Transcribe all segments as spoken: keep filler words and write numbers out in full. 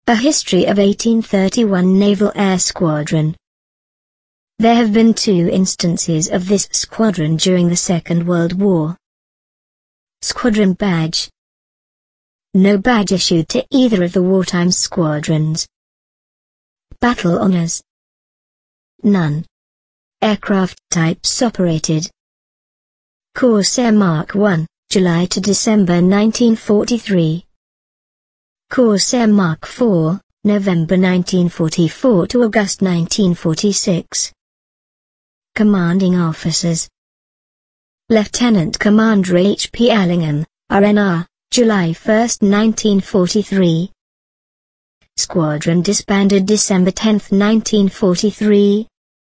A History of eighteen thirty-one Naval Air Squadron. There have been two instances of this squadron during the Second World War. Squadron Badge. No badge issued to either of the wartime squadrons. Battle Honors. None. Aircraft types operated. Corsair Mark one, July to December nineteen forty-three. Corsair Mark four, November nineteen forty-four to August nineteen forty-six. Commanding Officers. Lieutenant Commander H P Allingham, R N R, July first nineteen forty-three. Squadron disbanded December tenth nineteen forty-three.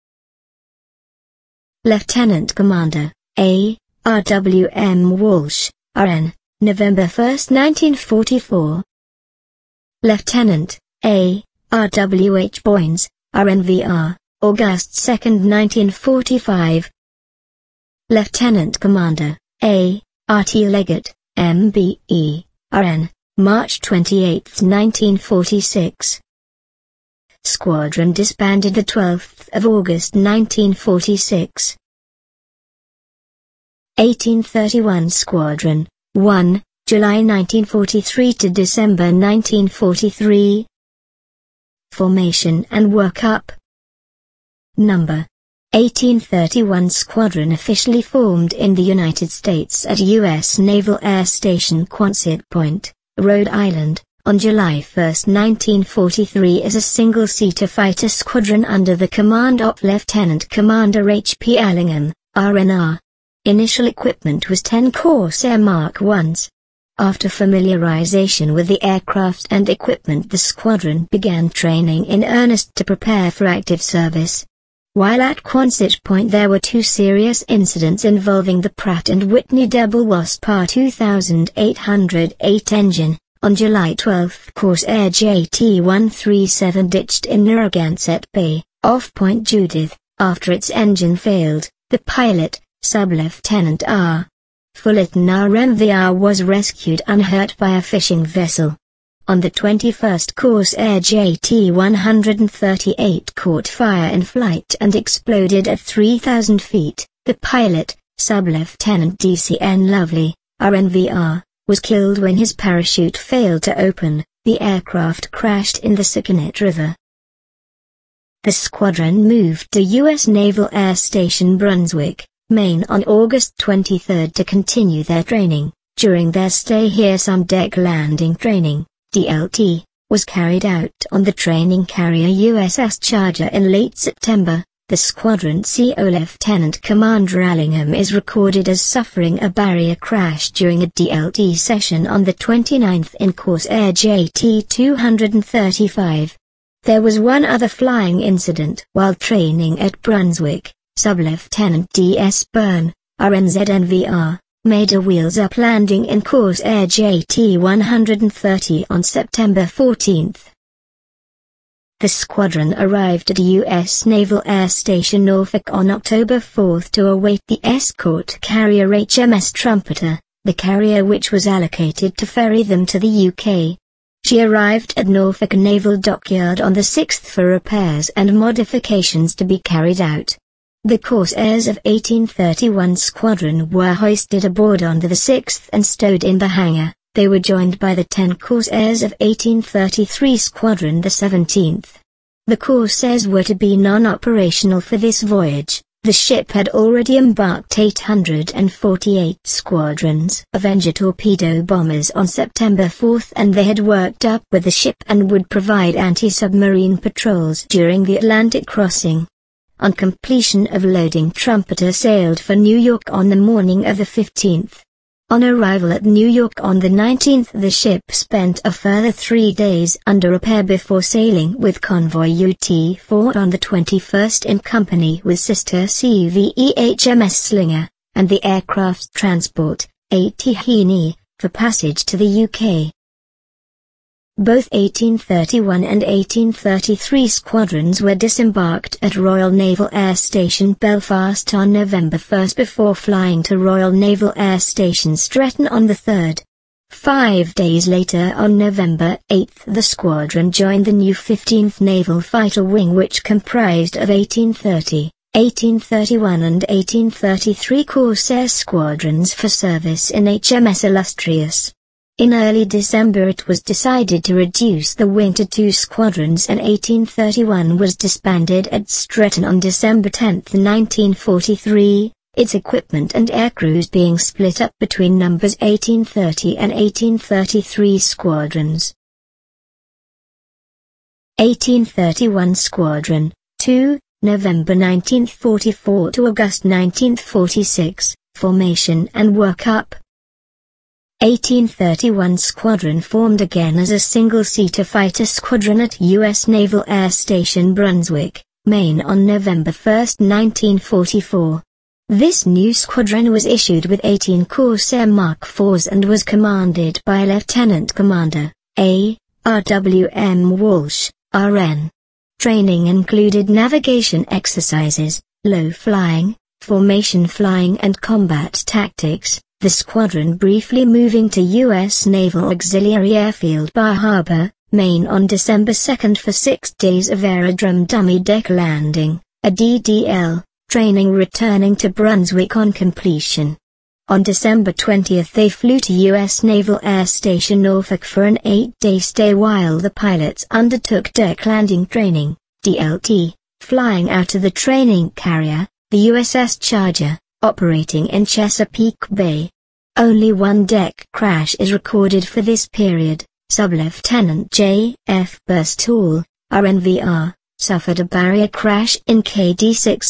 Lieutenant Commander, A. R W M Walsh, R N, November first nineteen forty-four. Lieutenant, A. R W H Boynes, R N V R, August second nineteen forty-five. Lieutenant Commander, A. R T Leggett, M B E, R N, March twenty-eighth nineteen forty-six. Squadron disbanded the twelfth of August nineteen forty-six. eighteen thirty-one Squadron, one, July nineteen forty-three to December nineteen forty-three. Formation and Workup. Number. eighteen thirty-one Squadron officially formed in the United States at U S Naval Air Station Quonset Point, Rhode Island, on July first nineteen forty-three as a single-seater fighter squadron under the command of Lieutenant Commander H P Allingham, R N R. Initial equipment was ten Corsair Mark ones. After familiarization with the aircraft and equipment, the squadron began training in earnest to prepare for active service. While at Quonset Point there were two serious incidents involving the Pratt and Whitney Double Wasp R two thousand eight hundred eight engine. On July twelfth, Corsair J T one thirty-seven ditched in Narragansett Bay, off Point Judith, after its engine failed. The pilot, Sub-Lieutenant R. Fullerton R M V R, was rescued unhurt by a fishing vessel. On the twenty-first, Corsair J T one thirty-eight caught fire in flight and exploded at three thousand feet. The pilot, Sub-Lieutenant D C N Lovely, R N V R, was killed when his parachute failed to open. The aircraft crashed in the Sakonnet River. The squadron moved to U S Naval Air Station Brunswick, Maine on August twenty-third to continue their training. During their stay here, some deck landing training, D L T, was carried out on the training carrier U S S Charger in late September. The squadron C O Lieutenant Commander Allingham is recorded as suffering a barrier crash during a D L T session on the twenty-ninth in Corsair J T two thirty-five. There was one other flying incident while training at Brunswick. Sub-Lieutenant D S Byrne, R N Z N V R, made a wheels-up landing in Corsair J T one thirty on September fourteenth. The squadron arrived at U S Naval Air Station Norfolk on October fourth to await the escort carrier H M S Trumpeter, the carrier which was allocated to ferry them to the U K. She arrived at Norfolk Naval Dockyard on the sixth for repairs and modifications to be carried out. The Corsairs of eighteen thirty-one Squadron were hoisted aboard onto the sixth and stowed in the hangar. They were joined by the ten Corsairs of eighteen thirty-three Squadron the seventeenth. The Corsairs were to be non-operational for this voyage. The ship had already embarked eight hundred forty-eight squadrons Avenger torpedo bombers on September fourth, and they had worked up with the ship and would provide anti-submarine patrols during the Atlantic crossing. On completion of loading, Trumpeter sailed for New York on the morning of the fifteenth. On arrival at New York on the nineteenth, the ship spent a further three days under repair before sailing with convoy U T four on the twenty-first in company with sister C V E H M S Slinger, and the aircraft's transport, A T Heaney, for passage to the U K. Both eighteen thirty-one and eighteen thirty-three squadrons were disembarked at Royal Naval Air Station Belfast on November first before flying to Royal Naval Air Station Stretton on the third. Five days later, on November eighth, the squadron joined the new fifteenth Naval Fighter Wing, which comprised of eighteen thirty, eighteen thirty-one and eighteen thirty-three Corsair squadrons for service in H M S Illustrious. In early December it was decided to reduce the wing to two squadrons, and eighteen thirty-one was disbanded at Stretton on December tenth, nineteen forty-three. Its equipment and aircrews being split up between numbers eighteen thirty and eighteen thirty-three squadrons. eighteen thirty-one Squadron, two, November nineteen forty-four to August nineteen forty-six, formation and workup. eighteen thirty-one Squadron formed again as a single-seater fighter squadron at U S Naval Air Station Brunswick, Maine on November first, nineteen forty-four. This new squadron was issued with eighteen Corsair Mark fours and was commanded by Lieutenant Commander A. R W M Walsh, R N. Training included navigation exercises, low flying, formation flying and combat tactics, the squadron briefly moving to U S Naval Auxiliary Airfield Bar Harbor, Maine on December second for six days of aerodrome dummy deck landing, a D D L. Training returning to Brunswick on completion. On December twentieth they flew to U S Naval Air Station Norfolk for an eight-day stay while the pilots undertook deck landing training, D L T, flying out of the training carrier, the U S S Charger, operating in Chesapeake Bay. Only one deck crash is recorded for this period. Sub-Lieutenant J F Burstall, R N V R, suffered a barrier crash in K D six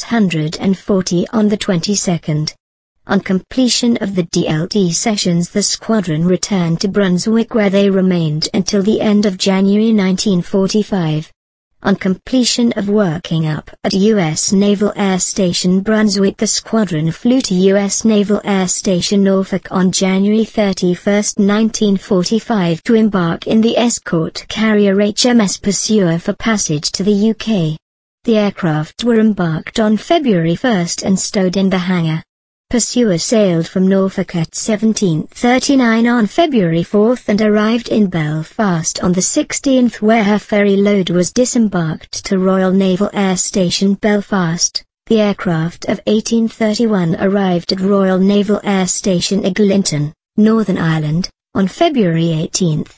forty on the twenty-second. On completion of the D L T sessions the squadron returned to Brunswick where they remained until the end of January nineteen forty-five. On completion of working up at U S Naval Air Station Brunswick the squadron flew to U S Naval Air Station Norfolk on January thirty-first, nineteen forty-five to embark in the escort carrier H M S Pursuer for passage to the U K. The aircraft were embarked on February first and stowed in the hangar. Pursuer sailed from Norfolk at seventeen thirty-nine on February fourth and arrived in Belfast on the sixteenth where her ferry load was disembarked to Royal Naval Air Station Belfast. The aircraft of eighteen thirty-one arrived at Royal Naval Air Station Eglinton, Northern Ireland, on February eighteenth.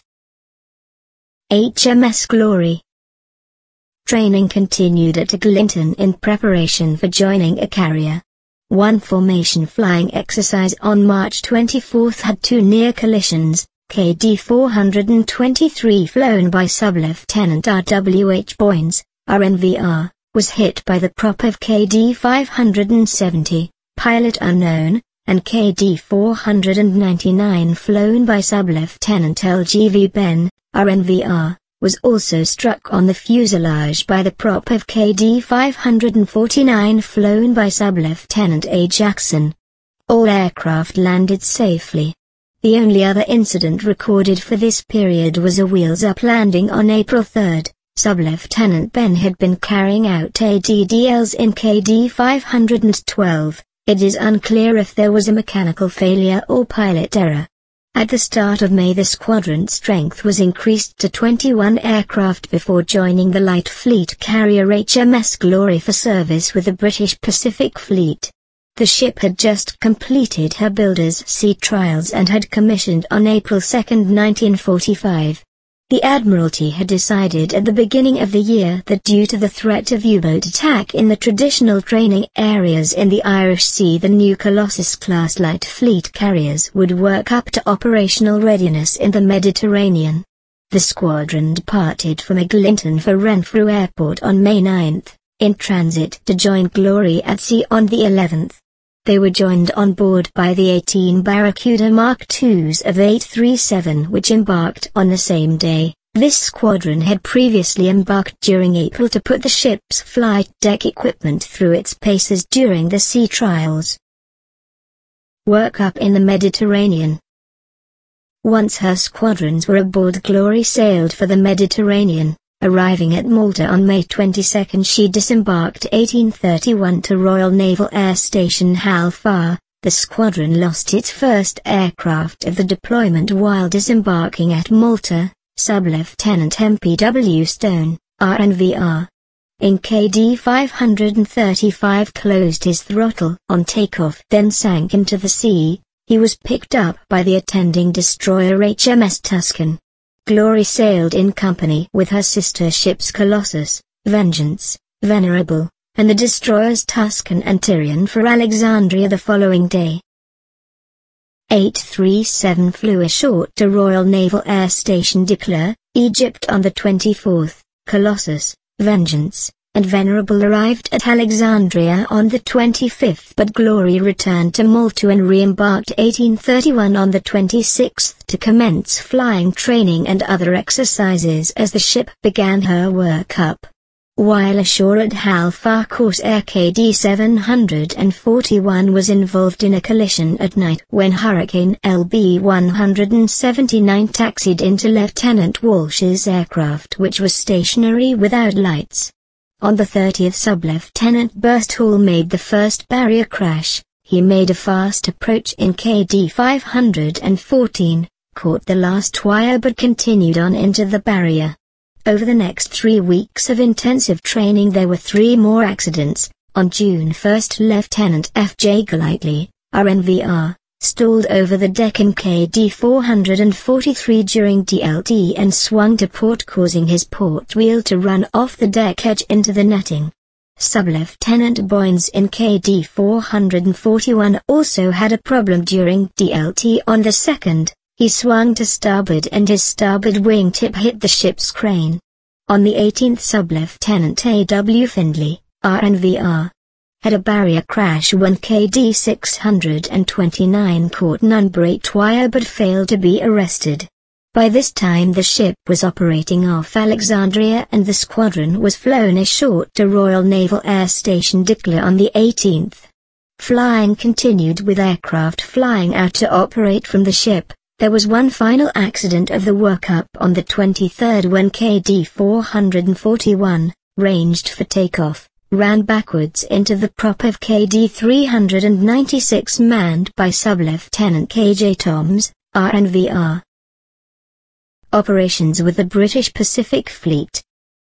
H M S Glory. Training continued at Eglinton in preparation for joining a carrier. One formation flying exercise on March twenty-fourth had two near collisions. K D four twenty-three flown by Sub-Lieutenant R W H Boynes, R N V R, was hit by the prop of K D five seventy, pilot unknown, and K D four ninety-nine flown by Sub-Lieutenant L G V Ben, R N V R, was also struck on the fuselage by the prop of K D five forty-nine flown by Sub-Lieutenant A. Jackson. All aircraft landed safely. The only other incident recorded for this period was a wheels-up landing on April third. Sub-Lieutenant Ben had been carrying out A D D Ls in K D five twelve. It is unclear if there was a mechanical failure or pilot error. At the start of May the squadron strength was increased to twenty-one aircraft before joining the light fleet carrier H M S Glory for service with the British Pacific Fleet. The ship had just completed her builder's sea trials and had commissioned on April second, nineteen forty-five. The Admiralty had decided at the beginning of the year that due to the threat of U-boat attack in the traditional training areas in the Irish Sea the new Colossus-class light fleet carriers would work up to operational readiness in the Mediterranean. The squadron departed from Eglinton for Renfrew Airport on May ninth, in transit to join Glory at sea on the eleventh. They were joined on board by the eighteen Barracuda Mark twos of eight thirty-seven which embarked on the same day. This squadron had previously embarked during April to put the ship's flight deck equipment through its paces during the sea trials. Work up in the Mediterranean. Once her squadrons were aboard, Glory sailed for the Mediterranean. Arriving at Malta on May twenty-second she disembarked eighteen thirty-one to Royal Naval Air Station Hal Far. the squadron lost its first aircraft of the deployment while disembarking at Malta. Sub-Lieutenant M P W Stone, R N V R, in K D five thirty-five closed his throttle on takeoff, then sank into the sea. He was picked up by the attending destroyer H M S Tuscan. Glory sailed in company with her sister ships Colossus, Vengeance, Venerable, and the destroyers Tuscan and Tyrian for Alexandria the following day. eight thirty-seven flew ashore to Royal Naval Air Station Dikla, Egypt on the twenty-fourth. Colossus, Vengeance, and Venerable arrived at Alexandria on the twenty-fifth, but Glory returned to Malta and re-embarked eighteen thirty-one on the twenty-sixth to commence flying training and other exercises as the ship began her workup. While ashore at Halfa, Corsair K D seven forty-one was involved in a collision at night when Hurricane L B one seventy-nine taxied into Lieutenant Walsh's aircraft, which was stationary without lights. On the thirtieth, Sub-Lieutenant Bursthall made the first barrier crash. He made a fast approach in K D five fourteen, caught the last wire but continued on into the barrier. Over the next three weeks of intensive training there were three more accidents. On June first, Lieutenant F J Golightly, R N V R, stalled over the deck in K D four forty-three during D L T and swung to port, causing his port wheel to run off the deck edge into the netting. Sub-Lieutenant Boynes in K D four forty-one also had a problem during D L T on the second. He swung to starboard and his starboard wing tip hit the ship's crane. On the eighteenth, Sub-Lieutenant A W Findlay, R N V R, had a barrier crash when K D six twenty-nine caught an unbraked wire but failed to be arrested. By this time the ship was operating off Alexandria and the squadron was flown ashore to Royal Naval Air Station Dikla on the eighteenth. Flying continued with aircraft flying out to operate from the ship. There was one final accident of the workup on the twenty-third when K D four forty-one, ranged for takeoff, ran backwards into the prop of K D three ninety-six manned by Sub-Lieutenant K J Toms, R N V R. Operations with the British Pacific Fleet.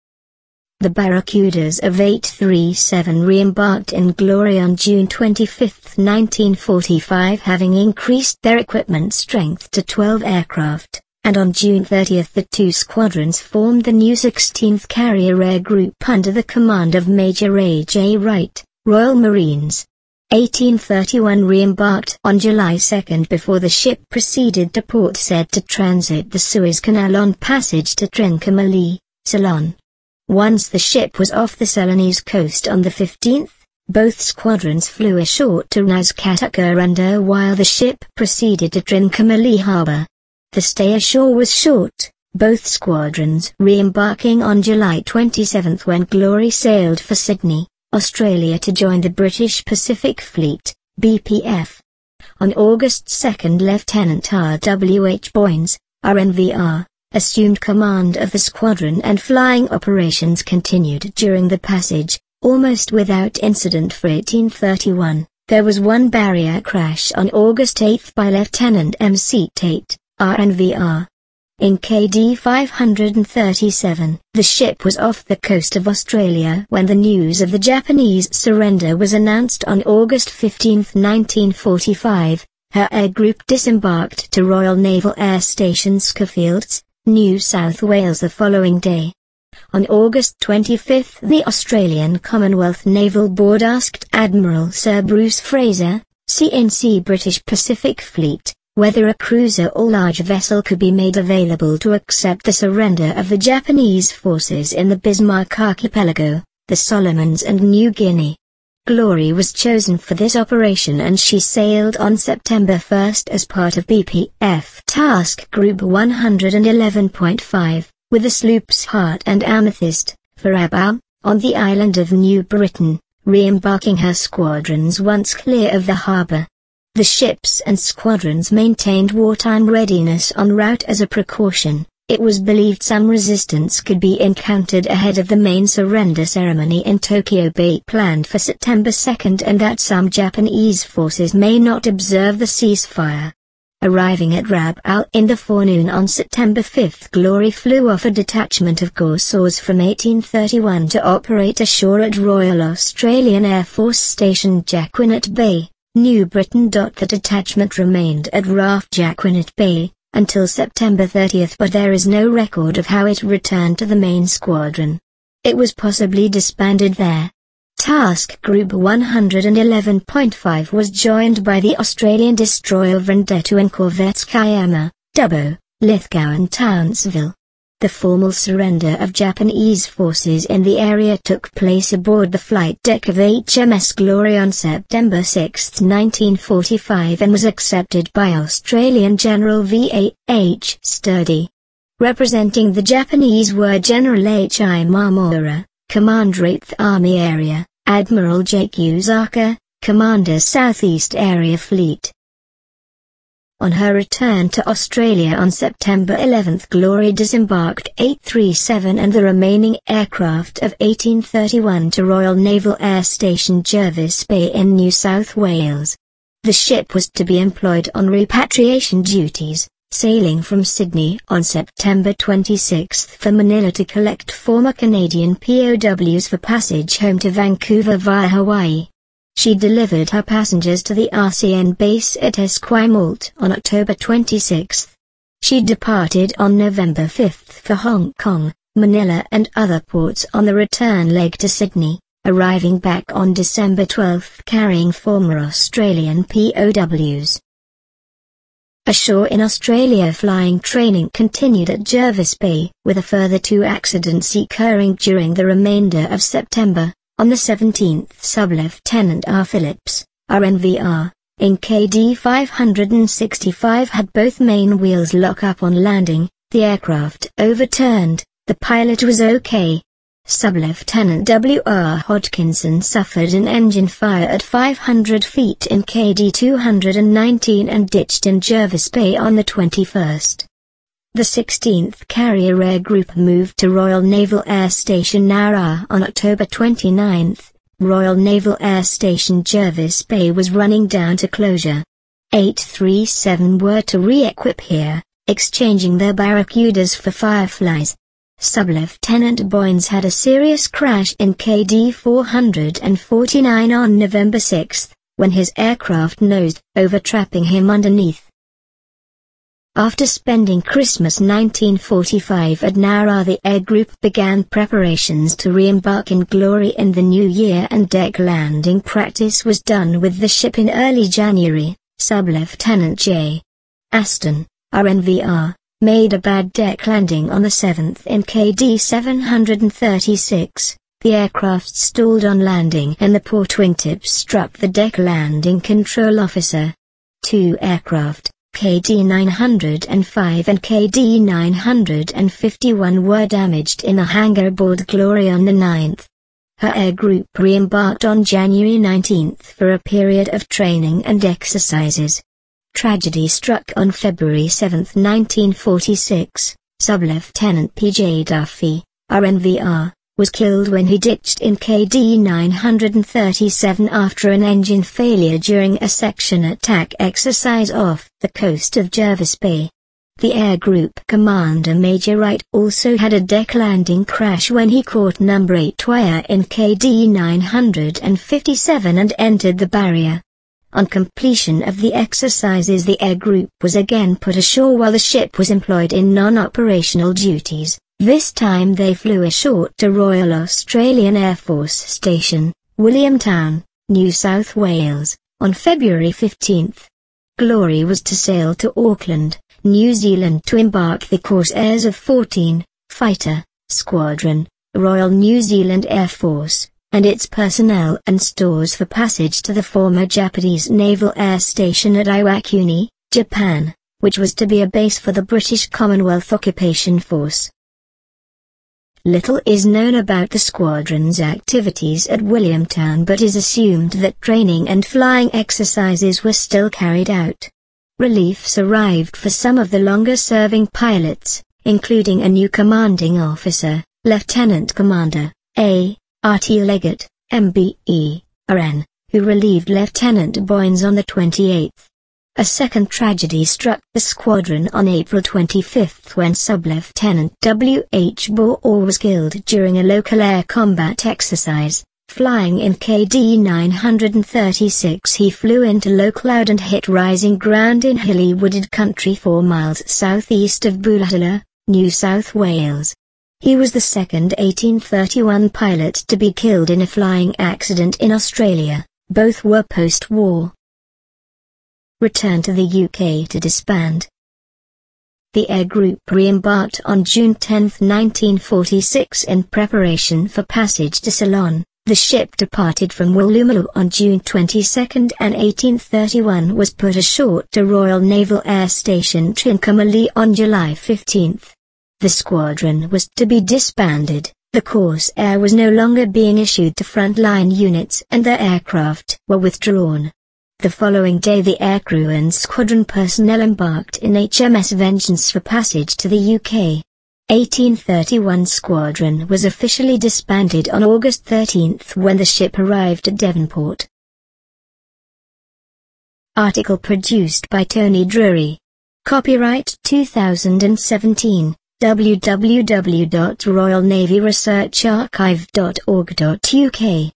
The Barracudas of eight thirty-seven re-embarked in Glory on June twenty-fifth, nineteen forty-five, having increased their equipment strength to twelve aircraft, and on June thirtieth the two squadrons formed the new sixteenth Carrier Air Group under the command of Major A J Wright, Royal Marines. eighteen thirty-one re-embarked on July second before the ship proceeded to Port Said to transit the Suez Canal on passage to Trincomalee, Ceylon. Once the ship was off the Ceylonese coast on the fifteenth, both squadrons flew ashore to Ras Katakuranda while the ship proceeded to Trincomalee Harbour. The stay ashore was short, both squadrons re-embarking on July twenty-seventh when Glory sailed for Sydney, Australia to join the British Pacific Fleet, B P F. On August second, Lieutenant R W H Boynes, R N V R, assumed command of the squadron and flying operations continued during the passage, almost without incident for eighteen thirty-one. There was one barrier crash on August eighth by Lieutenant M C Tate, R N V R. In K D five thirty-seven, the ship was off the coast of Australia when the news of the Japanese surrender was announced on August fifteenth, nineteen forty-five. Her air group disembarked to Royal Naval Air Station Schofields, New South Wales the following day. On August twenty-fifth, the Australian Commonwealth Naval Board asked Admiral Sir Bruce Fraser, C N C British Pacific Fleet, whether a cruiser or large vessel could be made available to accept the surrender of the Japanese forces in the Bismarck Archipelago, the Solomons and New Guinea. Glory was chosen for this operation and she sailed on September first as part of B P F Task Group one eleven point five, with the sloops Heart and Amethyst, for Abo, on the island of New Britain, re-embarking her squadrons once clear of the harbour. The ships and squadrons maintained wartime readiness en route as a precaution, It was believed some resistance could be encountered ahead of the main surrender ceremony in Tokyo Bay planned for September second, and that some Japanese forces may not observe the ceasefire. Arriving at Rab Al in the forenoon on September fifth, Glory flew off a detachment of Gausseurs from eighteen thirty-one to operate ashore at Royal Australian Air Force Station Jacquinot Bay, New Britain. The detachment remained at R A F Jacquinot Bay until September thirtieth, but there is no record of how it returned to the main squadron. It was possibly disbanded there. Task Group one hundred eleven point five was joined by the Australian destroyer Vendetta and corvettes Kiama, Dubbo, Lithgow and Townsville. The formal surrender of Japanese forces in the area took place aboard the flight deck of H M S Glory on September sixth, nineteen forty-five, and was accepted by Australian General V A H Sturdy. Representing the Japanese were General H I Mamura, Commander eighth Army Area, Admiral Jake Usaka, Commander Southeast Area Fleet. On her return to Australia on September eleventh, Glory disembarked eight thirty-seven and the remaining aircraft of eighteen thirty-one to Royal Naval Air Station Jervis Bay in New South Wales. The ship was to be employed on repatriation duties, sailing from Sydney on September twenty-sixth for Manila to collect former Canadian P O Ws for passage home to Vancouver via Hawaii. She delivered her passengers to the R C N base at Esquimalt on October twenty-sixth. She departed on November fifth for Hong Kong, Manila and other ports on the return leg to Sydney, arriving back on December twelfth carrying former Australian P O Ws. Ashore in Australia, flying training continued at Jervis Bay, with a further two accidents occurring during the remainder of September. On the seventeenth, Sub-Lieutenant R. Phillips, R N V R, in K D five sixty-five had both main wheels lock up on landing, the aircraft overturned, the pilot was okay. Sub-Lieutenant W R Hodgkinson suffered an engine fire at five hundred feet in K D two nineteen and ditched in Jervis Bay on the twenty-first. The sixteenth Carrier Air Group moved to Royal Naval Air Station Nowra on October twenty-ninth. Royal Naval Air Station Jervis Bay was running down to closure. eight thirty-seven were to re-equip here, exchanging their Barracudas for Fireflies. Sub-Lieutenant Boynes had a serious crash in K D four forty-nine on November sixth, when his aircraft nosed over, trapping him underneath. After spending Christmas nineteen forty-five at Nowra, the Air Group began preparations to re-embark in Glory in the new year, and deck landing practice was done with the ship in early January. Sub-Lieutenant J. Aston, R N V R, made a bad deck landing on the seventh in K D seven thirty-six. The aircraft stalled on landing and the port wingtip struck the deck landing control officer. Two aircraft, K D nine oh five and K D nine fifty-one, were damaged in a hangar aboard Glory on the ninth. Her Air Group re-embarked on January nineteenth for a period of training and exercises. Tragedy struck on February seventh, nineteen forty-six. Sub-Lieutenant P J Duffy, R N V R, was killed when he ditched in K D nine thirty-seven after an engine failure during a section attack exercise off the coast of Jervis Bay. The Air Group Commander Major Wright also had a deck landing crash when he caught number eight wire in K D nine fifty-seven and entered the barrier. On completion of the exercises, the Air Group was again put ashore while the ship was employed in non-operational duties. This time they flew ashore to Royal Australian Air Force Station, Williamtown, New South Wales, on February fifteenth. Glory was to sail to Auckland, New Zealand to embark the Corsairs of fourteen, Fighter, Squadron, Royal New Zealand Air Force, and its personnel and stores for passage to the former Japanese Naval Air Station at Iwakuni, Japan, which was to be a base for the British Commonwealth Occupation Force. Little is known about the squadron's activities at Williamtown, but is assumed that training and flying exercises were still carried out. Reliefs arrived for some of the longer-serving pilots, including a new commanding officer, Lieutenant Commander, A. R T Leggett, M B E, R N, who relieved Lieutenant Boynes on the twenty-eighth. A second tragedy struck the squadron on April twenty-fifth when Sub-Lieutenant W H Bauer was killed during a local air combat exercise. Flying in K D nine thirty-six, he flew into low cloud and hit rising ground in hilly wooded country four miles southeast of Boolatala, New South Wales. He was the second eighteen thirty-one pilot to be killed in a flying accident in Australia. Both were post-war. Return to the U K to disband. The Air Group re-embarked on June tenth nineteen forty-six in preparation for passage to Ceylon. The ship departed from Woolloomooloo on June twenty-second and eighteen thirty-one was put ashore to Royal Naval Air Station Trincomalee on July fifteenth. The squadron was to be disbanded, the Corsair was no longer being issued to frontline units and their aircraft were withdrawn. The following day the aircrew and squadron personnel embarked in H M S Vengeance for passage to the U K. eighteen thirty-one Squadron was officially disbanded on August thirteenth when the ship arrived at Devonport. Article produced by Tony Drury. Copyright two thousand seventeen, w w w dot royal navy research archive dot org dot u k.